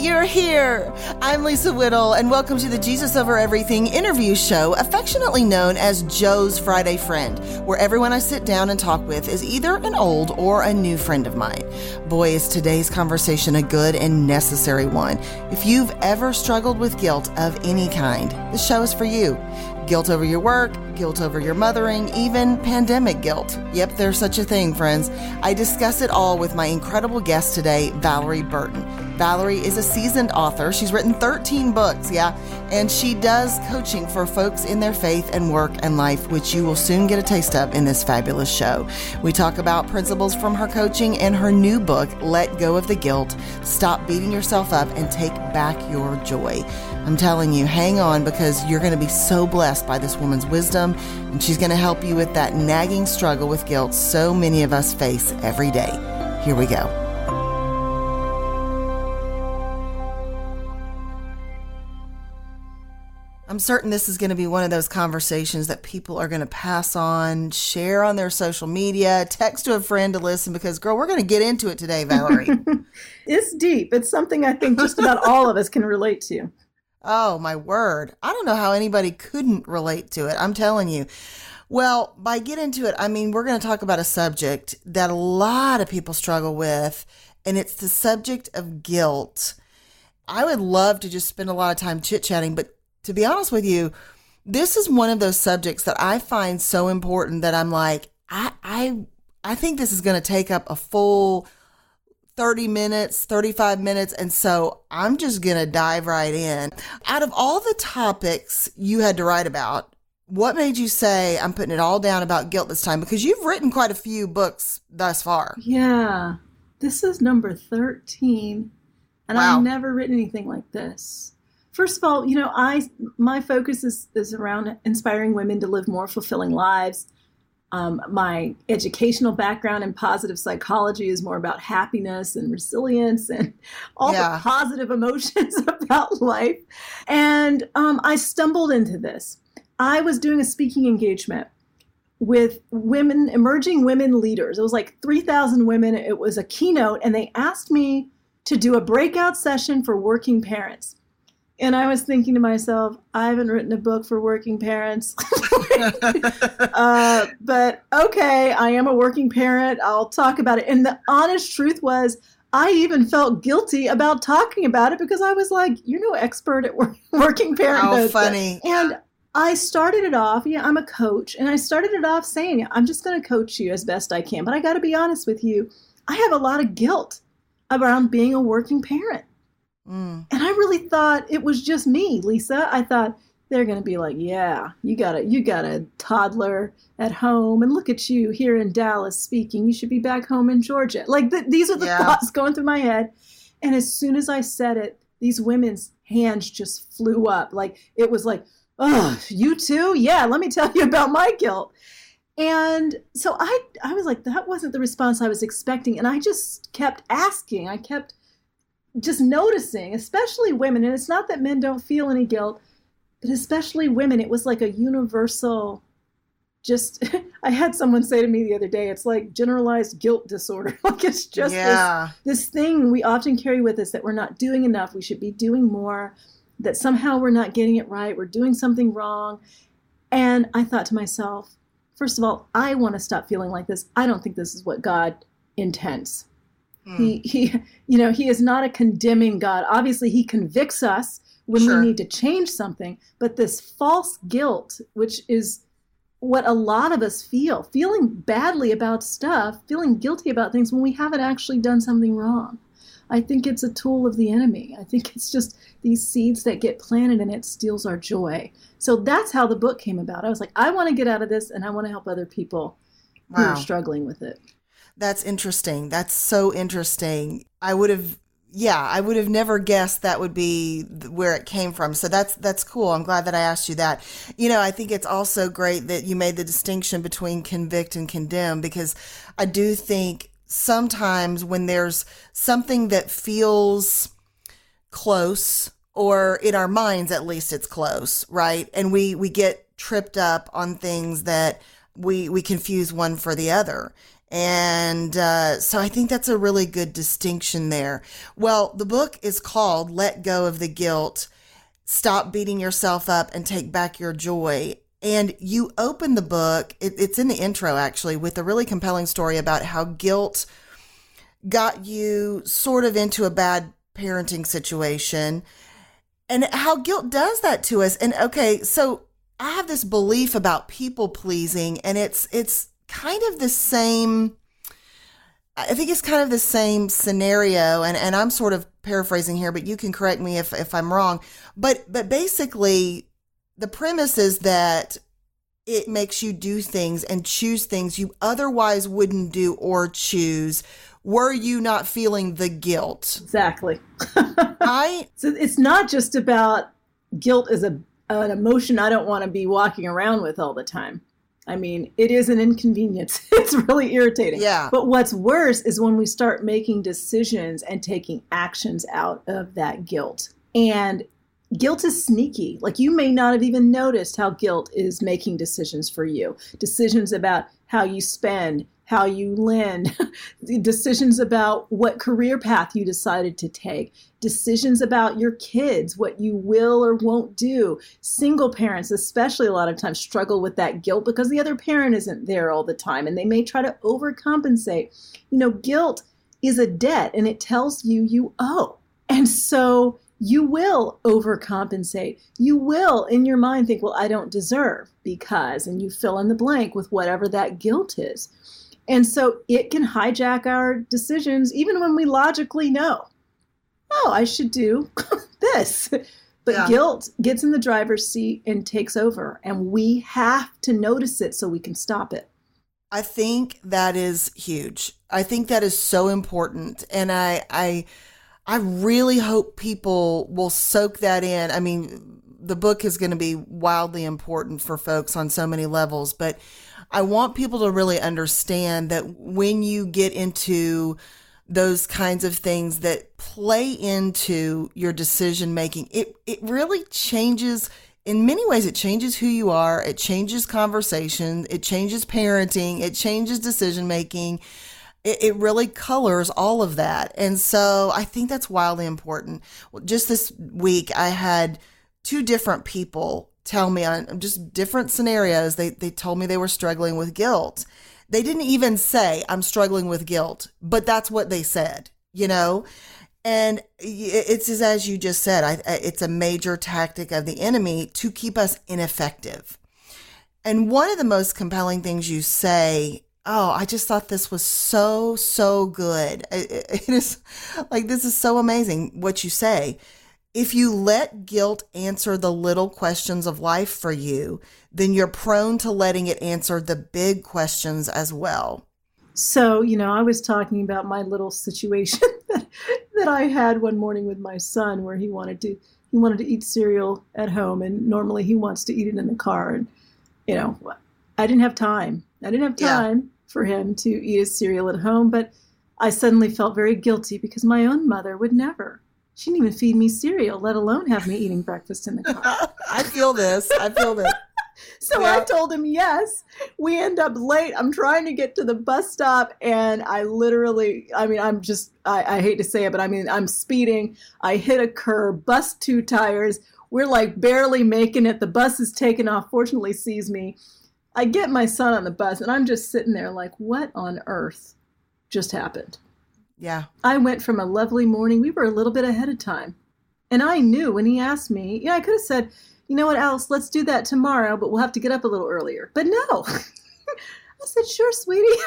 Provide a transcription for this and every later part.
you're here. I'm Lisa Whittle, and welcome to the Jesus Over Everything interview show, affectionately known as Joe's Friday Friend, where everyone I sit down and talk with is either an old or a new friend of mine. Boy, is today's conversation a good and necessary one. If you've ever struggled with guilt of any kind, this show is for you. Guilt over your work, guilt over your mothering, even pandemic guilt. Yep, there's such a thing, friends. I discuss it all with my incredible guest today, Valerie Burton. Valerie is a seasoned author. She's written 13 books, and she does coaching for folks in their faith and work and life, which you will soon get a taste of in this fabulous show. We talk about principles from her coaching and her new book, Let Go of the Guilt, Stop Beating Yourself Up and Take Back Your Joy. I'm telling you, hang on, because you're going to be so blessed by this woman's wisdom, and she's going to help you with that nagging struggle with guilt so many of us face every day. Here we go. I'm certain this is going to be one of those conversations that people are going to pass on, share on their social media, text to a friend to listen, because, girl, we're going to get into it today, Valerie. It's deep. It's something I think just about all of us can relate to. Oh, my word. I don't know how anybody couldn't relate to it. I'm telling you. Well, by get into it, I mean, we're going to talk about a subject that a lot of people struggle with, and it's the subject of guilt. I would love to just spend a lot of time chit-chatting, but to be honest with you, this is one of those subjects that I find so important that I'm like, I think this is going to take up a full 30 minutes, 35 minutes. And so I'm just going to dive right in. Out of all the topics you had to write about, what made you say, I'm putting it all down about guilt this time? Because you've written quite a few books thus far. Yeah, this is number 13. And Wow. I've never written anything like this. First of all, my focus is around inspiring women to live more fulfilling lives. My educational background in positive psychology is more about happiness and resilience and all the positive emotions about life. And I stumbled into this. I was doing a speaking engagement with women, emerging women leaders. It was like 3,000 women. It was a keynote, and they asked me to do a breakout session for working parents. And I was thinking to myself, I haven't written a book for working parents. But okay, I am a working parent. I'll talk about it. And the honest truth was, I even felt guilty about talking about it because I was like, you're no expert at working parenthood. How funny. And I started it off, I'm a coach, and I started it off saying, I'm just going to coach you as best I can. But I got to be honest with you, I have a lot of guilt around being a working parent. And I really thought it was just me, Lisa. I thought they're going to be like, yeah, you got a toddler at home, and look at you here in Dallas speaking. You should be back home in Georgia. Like these are the thoughts going through my head. And as soon as I said it, these women's hands just flew up. Like it was like, oh, you too? Yeah, let me tell you about my guilt. And so I was like, that wasn't the response I was expecting. And I just kept asking. I kept just noticing, especially women, and it's not that men don't feel any guilt, but especially women, it was like a universal, I had someone say to me the other day, it's like generalized guilt disorder. Like it's just this thing we often carry with us that we're not doing enough, we should be doing more, that somehow we're not getting it right, we're doing something wrong. And I thought to myself, first of all, I want to stop feeling like this. I don't think this is what God intends. He is not a condemning God. Obviously, he convicts us when we need to change something. But this false guilt, which is what a lot of us feel, feeling badly about stuff, feeling guilty about things when we haven't actually done something wrong. I think it's a tool of the enemy. I think it's just these seeds that get planted and it steals our joy. So that's how the book came about. I was like, I want to get out of this and I want to help other people who are struggling with it. That's interesting. That's so interesting. I would have never guessed that would be where it came from. So that's cool. I'm glad that I asked you that. I think it's also great that you made the distinction between convict and condemn, because I do think sometimes when there's something that feels close, or in our minds at least it's close, right? And we get tripped up on things that we confuse one for the other. And so I think that's a really good distinction there. Well, the book is called Let Go of the Guilt, Stop Beating Yourself Up and Take Back Your Joy. And you open the book, it's in the intro actually, with a really compelling story about how guilt got you sort of into a bad parenting situation and how guilt does that to us. And okay, so I have this belief about people pleasing, and it's kind of the same. I think it's kind of the same scenario, and I'm sort of paraphrasing here, but you can correct me if I'm wrong. But basically, the premise is that it makes you do things and choose things you otherwise wouldn't do or choose were you not feeling the guilt. Exactly. So it's not just about guilt as an emotion I don't want to be walking around with all the time. I mean, it is an inconvenience. It's really irritating. Yeah. But what's worse is when we start making decisions and taking actions out of that guilt. And guilt is sneaky. Like, you may not have even noticed how guilt is making decisions for you. Decisions about how you spend, how you lend, decisions about what career path you decided to take, decisions about your kids, what you will or won't do. Single parents, especially, a lot of times struggle with that guilt because the other parent isn't there all the time, and they may try to overcompensate. You know, guilt is a debt, and it tells you you owe. And so you will overcompensate. You will, in your mind, think, well, I don't deserve because, and you fill in the blank with whatever that guilt is. And so it can hijack our decisions, even when we logically know, oh, I should do this. But guilt gets in the driver's seat and takes over, and we have to notice it so we can stop it. I think that is huge. I think that is so important. And I really hope people will soak that in. I mean, the book is going to be wildly important for folks on so many levels, but I want people to really understand that when you get into those kinds of things that play into your decision making, it really changes. In many ways, it changes who you are. It changes conversation. It changes parenting. It changes decision making. It really colors all of that. And so I think that's wildly important. Just this week, I had two different people tell me on just different scenarios. They told me they were struggling with guilt. They didn't even say, I'm struggling with guilt, but that's what they said, you know? And it's as you just said, it's a major tactic of the enemy to keep us ineffective. And one of the most compelling things you say, oh, I just thought this was so good. It is like, this is so amazing what you say. If you let guilt answer the little questions of life for you, then you're prone to letting it answer the big questions as well. So, you know, I was talking about my little situation that I had one morning with my son, where he wanted to eat cereal at home, and normally he wants to eat it in the car. And, you know, I didn't have time. For him to eat his cereal at home, but I suddenly felt very guilty because my own mother would never. She didn't even feed me cereal, let alone have me eating breakfast in the car. I feel this. So yeah. I told him yes. We end up late. I'm trying to get to the bus stop, and I hate to say it, but I'm speeding. I hit a curb, bust two tires. We're like barely making it. The bus is taking off, fortunately sees me. I get my son on the bus, and I'm just sitting there like, what on earth just happened? Yeah. I went from a lovely morning. We were a little bit ahead of time. And I knew when he asked me, I could have said, you know what, Alice, let's do that tomorrow, but we'll have to get up a little earlier. But no. I said, sure, sweetie.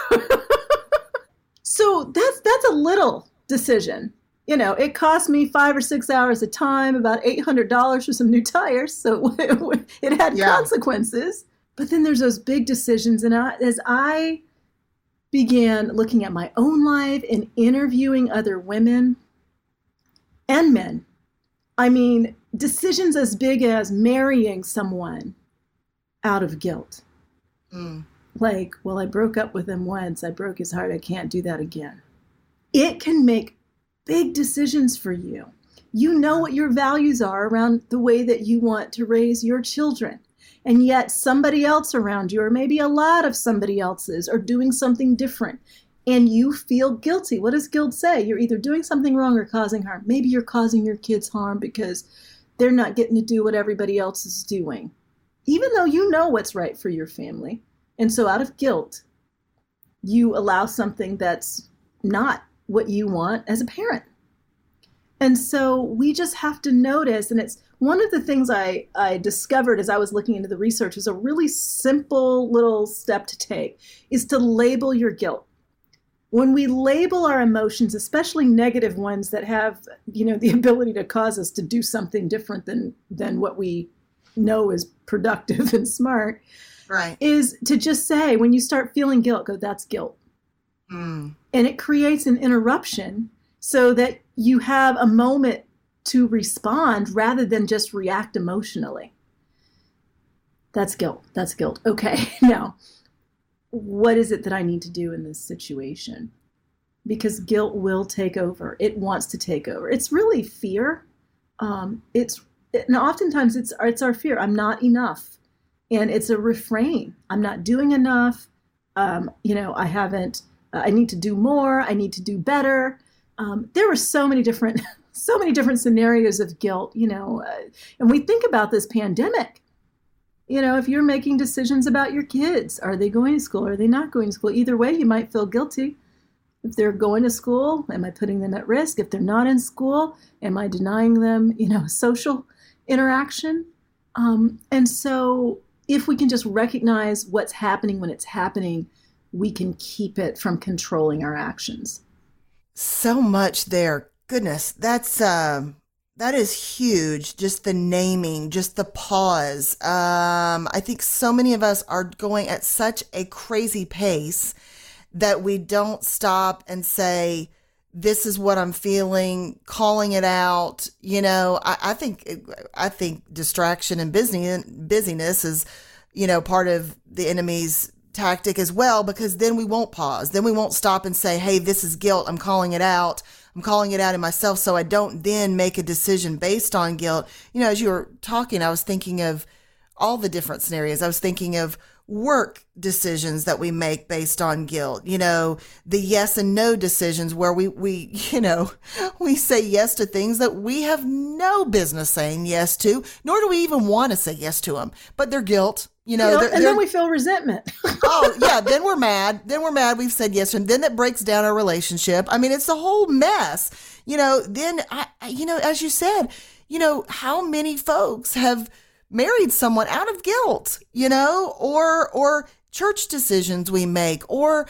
So that's a little decision. You know, it cost me 5 or 6 hours of time, about $800 for some new tires. So it had consequences. But then there's those big decisions. And as I began looking at my own life and interviewing other women and men, I mean, decisions as big as marrying someone out of guilt. Like, well, I broke up with him once. I broke his heart. I can't do that again. It can make big decisions for you. You know what your values are around the way that you want to raise your children. And yet somebody else around you, or maybe a lot of somebody else's, are doing something different. And you feel guilty. What does guilt say? You're either doing something wrong or causing harm. Maybe you're causing your kids harm because they're not getting to do what everybody else is doing, even though you know what's right for your family. And so out of guilt, you allow something that's not what you want as a parent. And so we just have to notice, and it's one of the things I discovered as I was looking into the research was a really simple little step to take, is to label your guilt. When we label our emotions, especially negative ones that have, the ability to cause us to do something different than what we know is productive and smart, right, is to just say, when you start feeling guilt, go, that's guilt. And it creates an interruption so that you have a moment to respond rather than just react emotionally. That's guilt. That's guilt. Okay, now, what is it that I need to do in this situation? Because guilt will take over. It wants to take over. It's really fear. And oftentimes it's our fear. I'm not enough. And it's a refrain. I'm not doing enough. I haven't, I need to do more. I need to do better. There were so many different scenarios of guilt, and we think about this pandemic. If you're making decisions about your kids, are they going to school? Are they not going to school? Either way, you might feel guilty. If they're going to school, am I putting them at risk? If they're not in school, am I denying them, social interaction? And so if we can just recognize what's happening when it's happening, we can keep it from controlling our actions. So much there. Goodness, that is huge. Just the naming, just the pause. I think so many of us are going at such a crazy pace that we don't stop and say, this is what I'm feeling, calling it out. I think distraction and busyness is, part of the enemy's tactic as well, because then we won't pause. Then we won't stop and say, hey, this is guilt. I'm calling it out. I'm calling it out in myself, so I don't then make a decision based on guilt. As you were talking, I was thinking of all the different scenarios. I was thinking of work decisions that we make based on guilt. The yes and no decisions where we say yes to things that we have no business saying yes to, nor do we even want to say yes to them, but they're guilt. And then we feel resentment. Oh, yeah. Then we're mad. We've said yes. And then that breaks down our relationship. I mean, it's a whole mess. Then, as you said, how many folks have married someone out of guilt, or church decisions we make, or,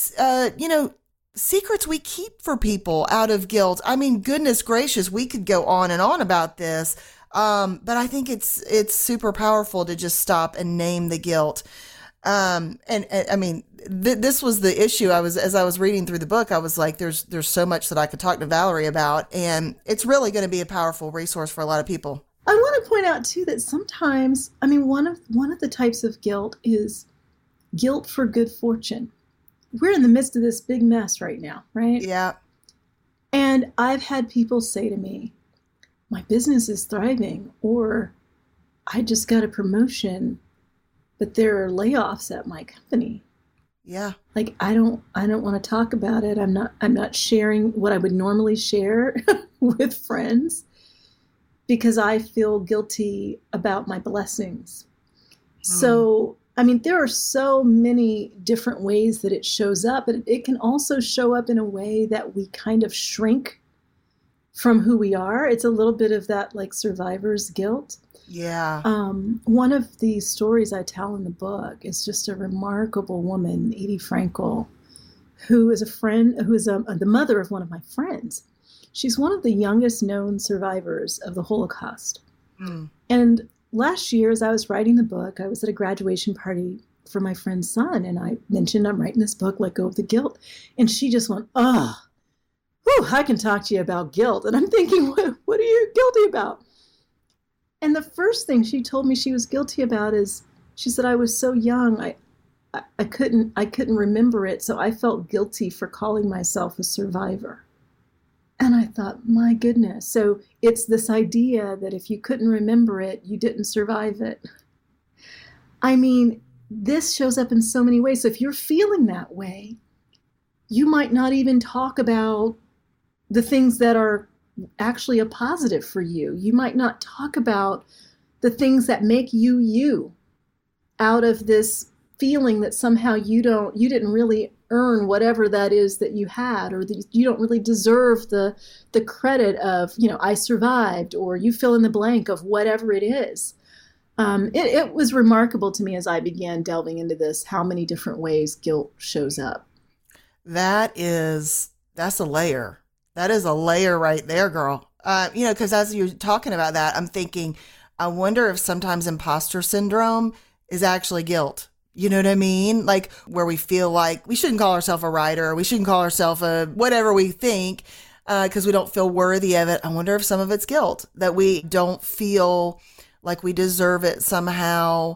secrets we keep for people out of guilt. I mean, goodness gracious, we could go on and on about this. But I think it's super powerful to just stop and name the guilt. And I mean, this was the issue. As I was reading through the book, I was like, there's so much that I could talk to Valerie about, and it's really going to be a powerful resource for a lot of people. I want to point out too that sometimes, one of the types of guilt is guilt for good fortune. We're in the midst of this big mess right now, right? Yeah. And I've had people say to me, my business is thriving, or I just got a promotion, but there are layoffs at my company. Yeah. Like, I don't want to talk about it. I'm not sharing what I would normally share with friends because I feel guilty about my blessings. So, there are so many different ways that it shows up, but it can also show up in a way that we kind of shrink from who we are. It's a little bit of that like survivor's guilt. Yeah. One of the stories I tell in the book is just a remarkable woman, Edie Frankel, who is the mother of one of my friends. She's one of the youngest known survivors of the Holocaust. And last year, as I was writing the book, I was at a graduation party for my friend's son, and I mentioned I'm writing this book, Let Go of the Guilt. And she just went, I can talk to you about guilt. And I'm thinking, what are you guilty about? And the first thing she told me she was guilty about is, she said, I was so young, I couldn't remember it, so I felt guilty for calling myself a survivor. And I thought, my goodness. So it's this idea that if you couldn't remember it, you didn't survive it. I mean, this shows up in so many ways. So if you're feeling that way, you might not even talk about the things that are actually a positive for you. You might not talk about the things that make you you, out of this feeling that somehow you didn't really earn whatever that is that you had, or that you don't really deserve the credit of, I survived, or you fill in the blank of whatever it is. It was remarkable to me as I began delving into this, how many different ways guilt shows up. That's a layer. That is a layer right there, girl. Because as you're talking about that, I'm thinking, I wonder if sometimes imposter syndrome is actually guilt. You know what I mean? Like where we feel like we shouldn't call ourselves a writer, or we shouldn't call ourselves a whatever we think, because we don't feel worthy of it. I wonder if some of it's guilt, that we don't feel like we deserve it somehow.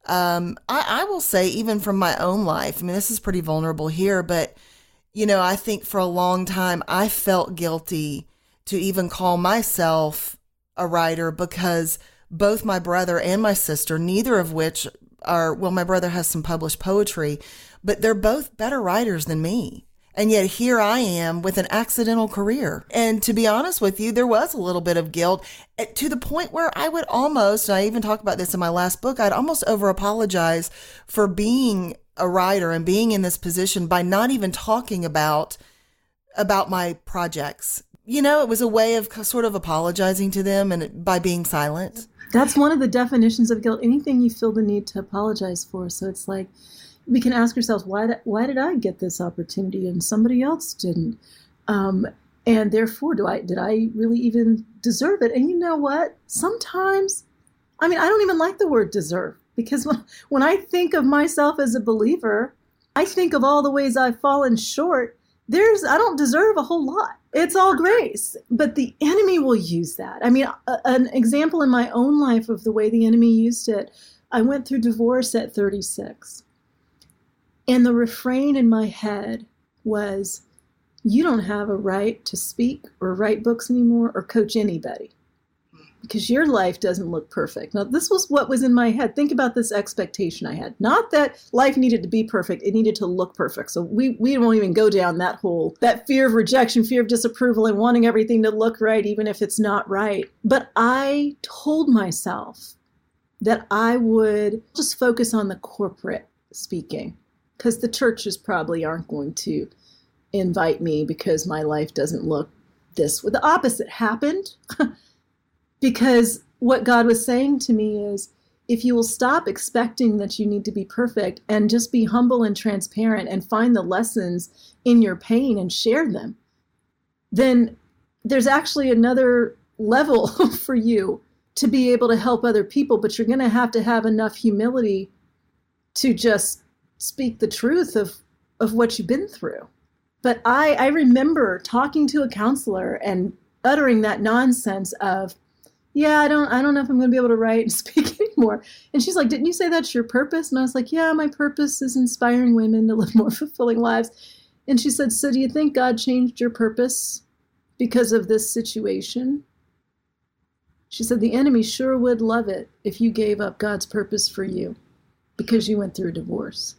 I will say, even from my own life, I mean, this is pretty vulnerable here, but I think for a long time I felt guilty to even call myself a writer, because both my brother and my sister, neither of which are, well, my brother has some published poetry, but they're both better writers than me. And yet here I am with an accidental career. And to be honest with you, there was a little bit of guilt, to the point where I would almost, and I even talk about this in my last book, I'd almost over apologize for being a writer and being in this position by not even talking about my projects. It was a way of sort of apologizing to them, and by being silent. That's one of the definitions of guilt. Anything you feel the need to apologize for. So it's like, we can ask ourselves, why did I get this opportunity and somebody else didn't? And therefore, did I really even deserve it? And you know what? Sometimes, I don't even like the word deserve, because when I think of myself as a believer, I think of all the ways I've fallen short. I don't deserve a whole lot. It's all grace. But the enemy will use that. An example in my own life of the way the enemy used it, I went through divorce at 36. And the refrain in my head was, you don't have a right to speak or write books anymore or coach anybody, because your life doesn't look perfect. Now, this was what was in my head. Think about this expectation I had. Not that life needed to be perfect. It needed to look perfect. So we won't even go down that fear of rejection, fear of disapproval, and wanting everything to look right, even if it's not right. But I told myself that I would just focus on the corporate speaking, because the churches probably aren't going to invite me because my life doesn't look this way. The opposite happened. Because what God was saying to me is, if you will stop expecting that you need to be perfect and just be humble and transparent and find the lessons in your pain and share them, then there's actually another level for you to be able to help other people. But you're going to have enough humility to just speak the truth of what you've been through. But I remember talking to a counselor and uttering that nonsense of, yeah, I don't know if I'm going to be able to write and speak anymore. And she's like, didn't you say that's your purpose? And I was like, yeah, my purpose is inspiring women to live more fulfilling lives. And she said, so do you think God changed your purpose because of this situation? She said, the enemy sure would love it if you gave up God's purpose for you because you went through a divorce.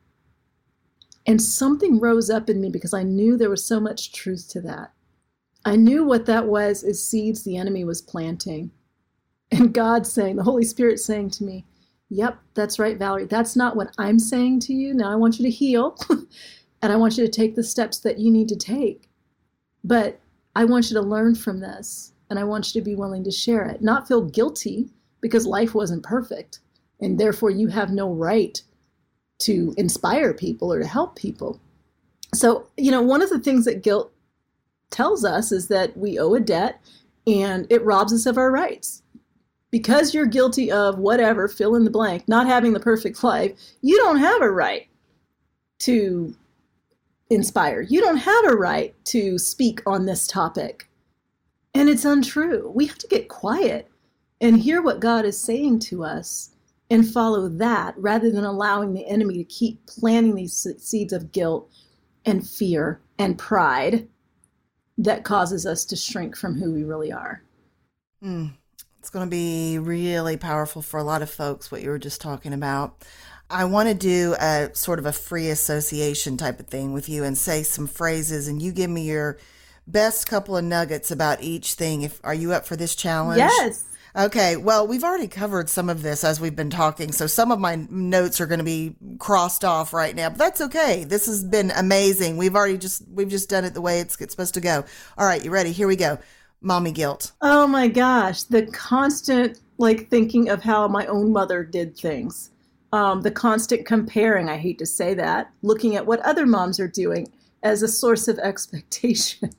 And something rose up in me, because I knew there was so much truth to that. I knew what that was, is seeds the enemy was planting. And God saying, the Holy Spirit saying to me, yep, that's right, Valerie. That's not what I'm saying to you. Now I want you to heal and I want you to take the steps that you need to take. But I want you to learn from this, and I want you to be willing to share it, not feel guilty because life wasn't perfect. And therefore you have no right to inspire people or to help people. So, one of the things that guilt tells us is that we owe a debt, and it robs us of our rights. Because you're guilty of whatever, fill in the blank, not having the perfect life, you don't have a right to inspire. You don't have a right to speak on this topic. And it's untrue. We have to get quiet and hear what God is saying to us and follow that, rather than allowing the enemy to keep planting these seeds of guilt and fear and pride that causes us to shrink from who we really are. It's going to be really powerful for a lot of folks, what you were just talking about. I want to do a sort of a free association type of thing with you and say some phrases, and you give me your best couple of nuggets about each thing. Are you up for this challenge? Yes. Okay. Well, we've already covered some of this as we've been talking, so some of my notes are going to be crossed off right now, but that's okay. This has been amazing. We've just done it the way it's supposed to go. All right. You ready? Here we go. Mommy guilt. Oh my gosh. The constant thinking of how my own mother did things. The constant comparing, I hate to say that, looking at what other moms are doing as a source of expectation.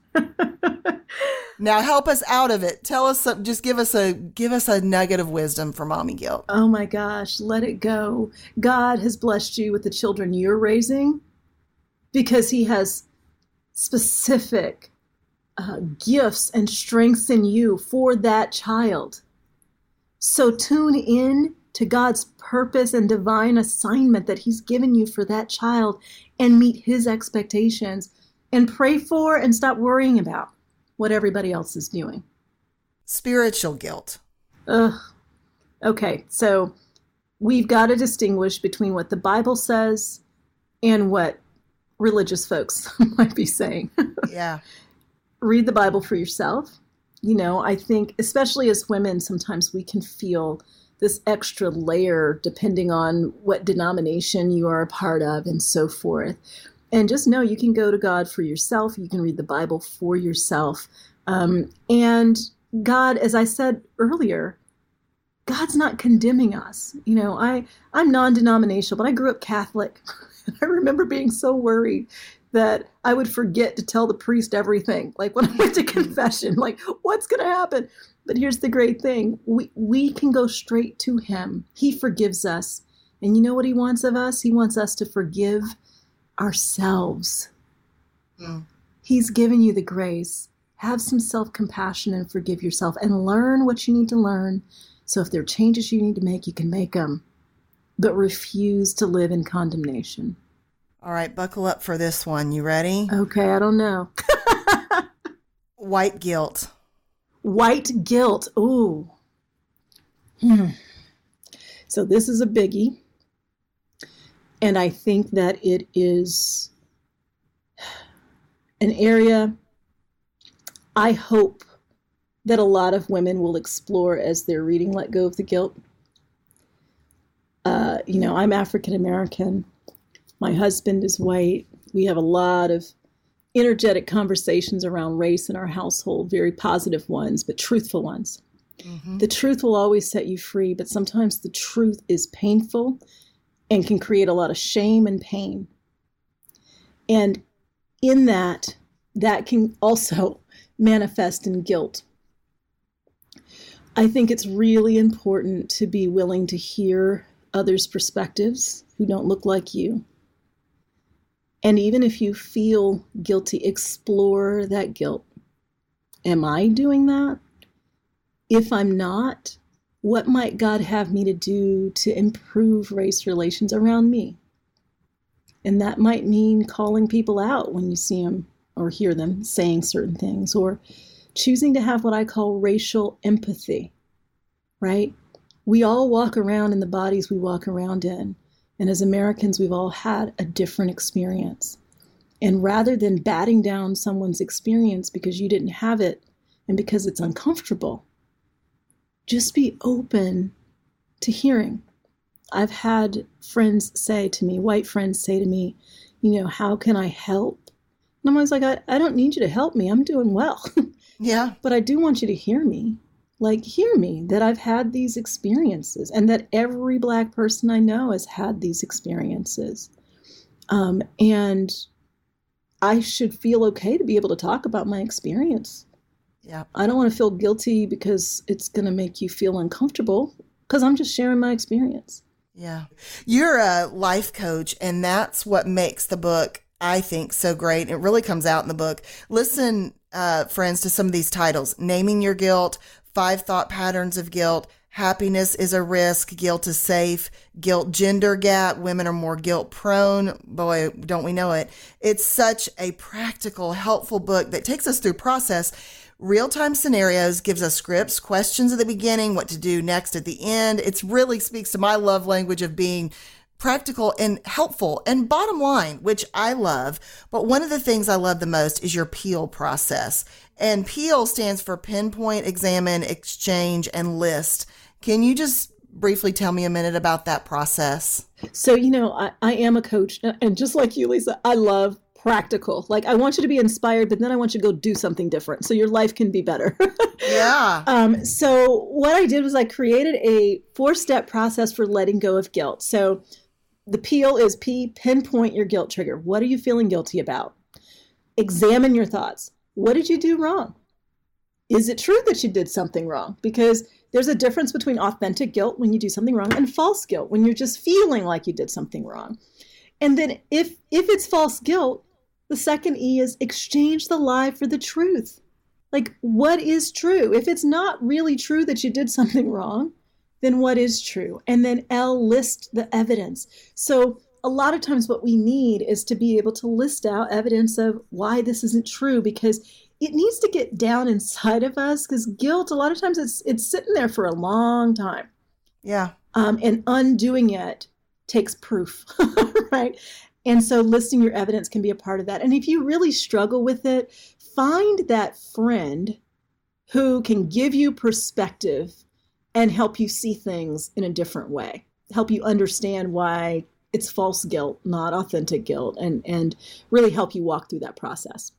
Now help us out of it. Tell us something, just give us a nugget of wisdom for mommy guilt. Oh my gosh, let it go. God has blessed you with the children you're raising because he has specific gifts and strengths in you for that child. So tune in to God's purpose and divine assignment that he's given you for that child and meet his expectations and pray for and stop worrying about what everybody else is doing. Spiritual guilt. Ugh. Okay, so we've got to distinguish between what the Bible says and what religious folks might be saying. Yeah. Read the Bible for yourself. I think especially as women, sometimes we can feel this extra layer depending on what denomination you are a part of and so forth. And just know you can go to God for yourself. You can read the Bible for yourself. And God, as I said earlier, God's not condemning us. I'm non-denominational, but I grew up Catholic. I remember being so worried that I would forget to tell the priest everything. Like when I went to confession, what's going to happen? But here's the great thing. We can go straight to him. He forgives us. And you know what he wants of us? He wants us to forgive ourselves. Mm. He's given you the grace. Have some self-compassion and forgive yourself and learn what you need to learn. So if there are changes you need to make, you can make them. But refuse to live in condemnation. All right, buckle up for this one. You ready? Okay, I don't know. White guilt. White guilt. Ooh. So this is a biggie. And I think that it is an area I hope that a lot of women will explore as they're reading Let Go of the Guilt. I'm African American. My husband is white. We have a lot of energetic conversations around race in our household, very positive ones, but truthful ones. Mm-hmm. The truth will always set you free, but sometimes the truth is painful and can create a lot of shame and pain. And in that can also manifest in guilt. I think it's really important to be willing to hear others' perspectives who don't look like you. And even if you feel guilty, explore that guilt. Am I doing that? If I'm not, what might God have me to do to improve race relations around me? And that might mean calling people out when you see them or hear them saying certain things, or choosing to have what I call racial empathy, right? We all walk around in the bodies we walk around in. And as Americans, we've all had a different experience. And rather than batting down someone's experience because you didn't have it and because it's uncomfortable, just be open to hearing. I've had friends say to me, white friends say to me, how can I help? And I'm always like, I don't need you to help me. I'm doing well. Yeah. But I do want you to hear me. Hear me, that I've had these experiences and that every Black person I know has had these experiences. And I should feel okay to be able to talk about my experience. Yeah. I don't want to feel guilty because it's going to make you feel uncomfortable, because I'm just sharing my experience. Yeah. You're a life coach, and that's what makes the book, I think, so great. It really comes out in the book. Listen, friends, to some of these titles: Naming Your Guilt, 5 Thought Patterns of Guilt, Happiness is a Risk, Guilt is Safe, Guilt Gender Gap, Women are More Guilt Prone. Boy, don't we know it. It's such a practical, helpful book that takes us through process Real-time scenarios gives us scripts, questions at the beginning, what to do next at the end. It really speaks to my love language of being practical and helpful and bottom line, which I love. But one of the things I love the most is your PEAL process. And PEAL stands for pinpoint, examine, exchange, and list. Can you just briefly tell me a minute about that process? So, I am a coach, and just like you, Lisa, I love practical. Like, I want you to be inspired, but then I want you to go do something different so your life can be better. Yeah. So what I did was I created a 4-step process for letting go of guilt. So the PEAL is P, pinpoint your guilt trigger. What are you feeling guilty about? Examine your thoughts. What did you do wrong? Is it true that you did something wrong? Because there's a difference between authentic guilt when you do something wrong and false guilt when you're just feeling like you did something wrong. And then if it's false guilt, the second E is exchange the lie for the truth. Like, what is true? If it's not really true that you did something wrong, then what is true? And then L, list the evidence. So a lot of times what we need is to be able to list out evidence of why this isn't true, because it needs to get down inside of us, because guilt, a lot of times it's sitting there for a long time. Yeah. And undoing it takes proof, right? And so listing your evidence can be a part of that. And if you really struggle with it, find that friend who can give you perspective and help you see things in a different way, help you understand why it's false guilt, not authentic guilt, and really help you walk through that process.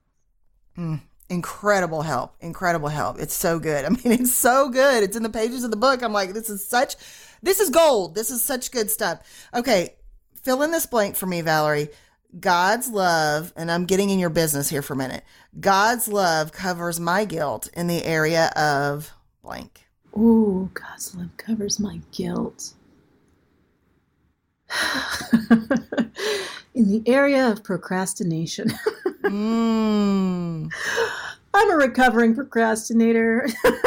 Incredible help. Incredible help. It's so good. I mean, it's so good. It's in the pages of the book. I'm like, this is gold. This is such good stuff. Okay. Fill in this blank for me, Valerie. God's love, and I'm getting in your business here for a minute. God's love covers my guilt in the area of blank. Ooh, God's love covers my guilt. In the area of procrastination. I'm a recovering procrastinator.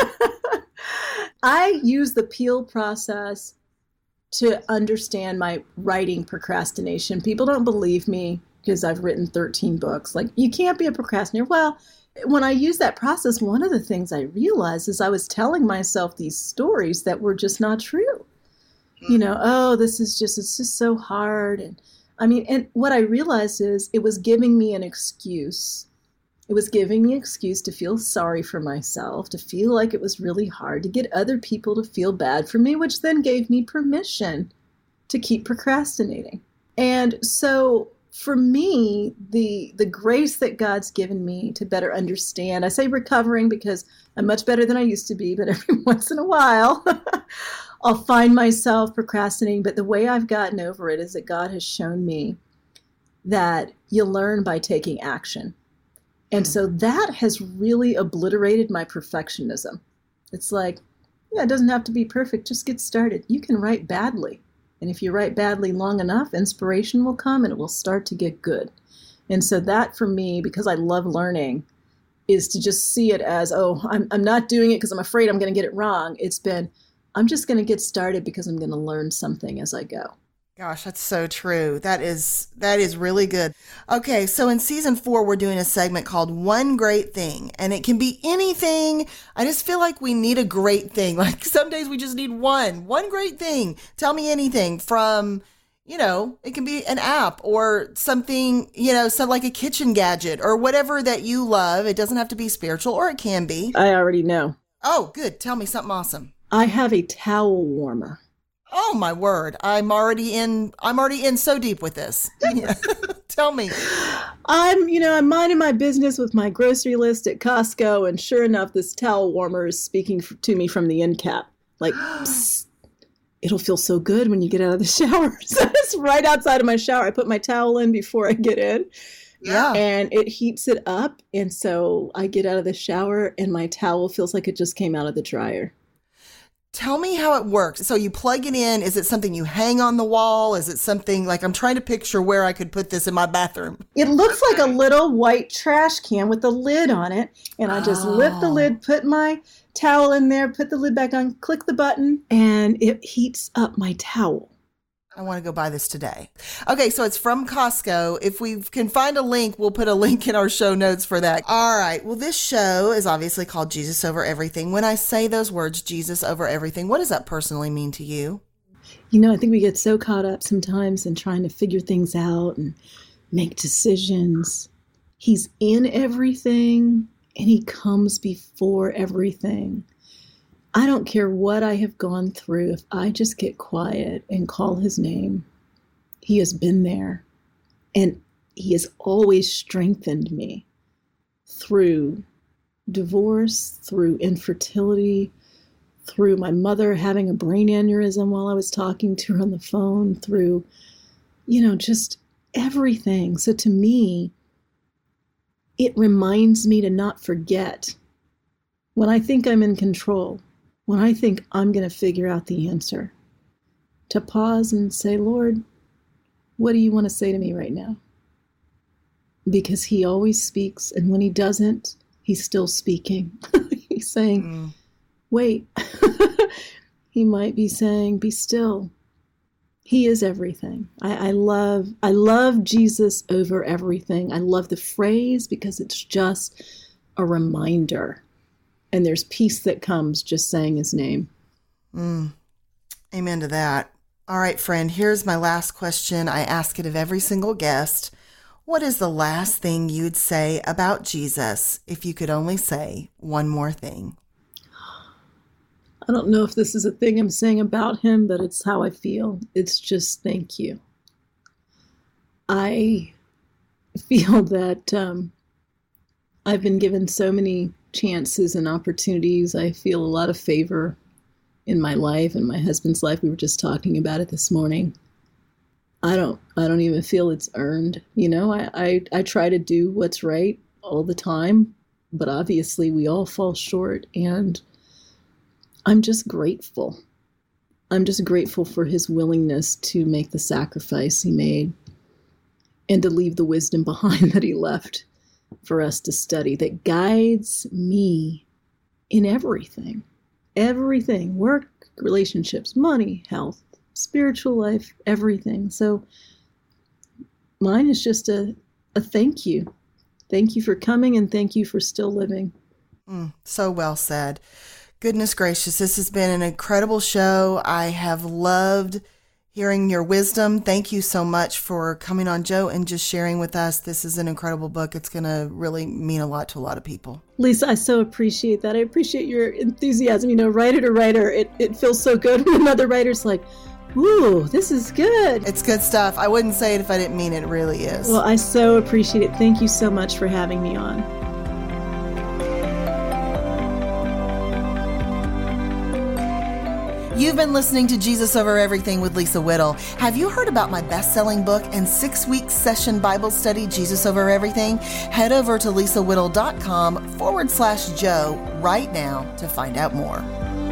I use the PEAL process to understand my writing procrastination. People don't believe me because I've written 13 books. Like, you can't be a procrastinator. Well, when I use that process, one of the things I realized is I was telling myself these stories that were just not true. Oh, it's just so hard. And what I realized is it was giving me an excuse. It was giving me an excuse to feel sorry for myself, to feel like it was really hard, to get other people to feel bad for me, which then gave me permission to keep procrastinating. And so for me, the grace that God's given me to better understand, I say recovering because I'm much better than I used to be, but every once in a while, I'll find myself procrastinating. But the way I've gotten over it is that God has shown me that you learn by taking action. And so that has really obliterated my perfectionism. It's like, it doesn't have to be perfect. Just get started. You can write badly. And if you write badly long enough, inspiration will come and it will start to get good. And so that for me, because I love learning, is to just see it as, I'm not doing it because I'm afraid I'm going to get it wrong. It's been, I'm just going to get started because I'm going to learn something as I go. Gosh, that's so true. That is really good. Okay, so in season 4, we're doing a segment called One Great Thing, and it can be anything. I just feel like we need a great thing. Like some days we just need one great thing. Tell me anything from, it can be an app or something, so like a kitchen gadget or whatever that you love. It doesn't have to be spiritual, or it can be. I already know. Oh, good. Tell me something awesome. I have a towel warmer. Oh my word. I'm already in so deep with this. Tell me. I'm minding my business with my grocery list at Costco, and sure enough, this towel warmer is speaking to me from the end cap. Like, psst, it'll feel so good when you get out of the shower. So it's right outside of my shower. I put my towel in before I get in. Yeah. And it heats it up. And so I get out of the shower and my towel feels like it just came out of the dryer. Tell me how it works. So you plug it in. Is it something you hang on the wall? Is it something like, I'm trying to picture where I could put this in my bathroom? It looks like a little white trash can with a lid on it. And I just lift the lid, put my towel in there, put the lid back on, click the button, and it heats up my towel. I want to go buy this today. Okay, so it's from Costco. If we can find a link, we'll put a link in our show notes for that. All right. Well, this show is obviously called Jesus Over Everything. When I say those words, Jesus over everything, what does that personally mean to you? You know, I think we get so caught up sometimes in trying to figure things out and make decisions. He's in everything and he comes before everything. I don't care what I have gone through. If I just get quiet and call his name, he has been there. And he has always strengthened me through divorce, through infertility, through my mother having a brain aneurysm while I was talking to her on the phone, through, just everything. So to me, it reminds me to not forget when I think I'm in control, when I think I'm going to figure out the answer, to pause and say, Lord, what do you want to say to me right now? Because he always speaks, and when he doesn't, he's still speaking. He's saying, wait. He might be saying, be still. He is everything. I love Jesus over everything. I love the phrase because it's just a reminder. And there's peace that comes just saying his name. Amen to that. All right, friend, here's my last question. I ask it of every single guest. What is the last thing you'd say about Jesus if you could only say one more thing? I don't know if this is a thing I'm saying about him, but it's how I feel. It's just thank you. I feel that I've been given so many chances and opportunities. I feel a lot of favor in my life and my husband's life. We were just talking about it this morning. I don't even feel it's earned. I try to do what's right all the time, but obviously we all fall short, and I'm just grateful. I'm just grateful for his willingness to make the sacrifice he made and to leave the wisdom behind that he left for us to study, that guides me in everything, work, relationships, money, health, spiritual life, everything. So mine is just a thank you. Thank you for coming, and thank you for still living. So well said. Goodness gracious, this has been an incredible show. I have loved hearing your wisdom. Thank you so much for coming on, Joe, and just sharing with us. This is an incredible book. It's going to really mean a lot to a lot of people. Lisa, I so appreciate that. I appreciate your enthusiasm. Writer to writer, it feels so good when another writer's like, ooh, this is good. It's good stuff. I wouldn't say it if I didn't mean it. It really is. Well, I so appreciate it. Thank you so much for having me on. You've been listening to Jesus Over Everything with Lisa Whittle. Have you heard about my best-selling book and 6-week session Bible study, Jesus Over Everything? Head over to lisawhittle.com/Joe right now to find out more.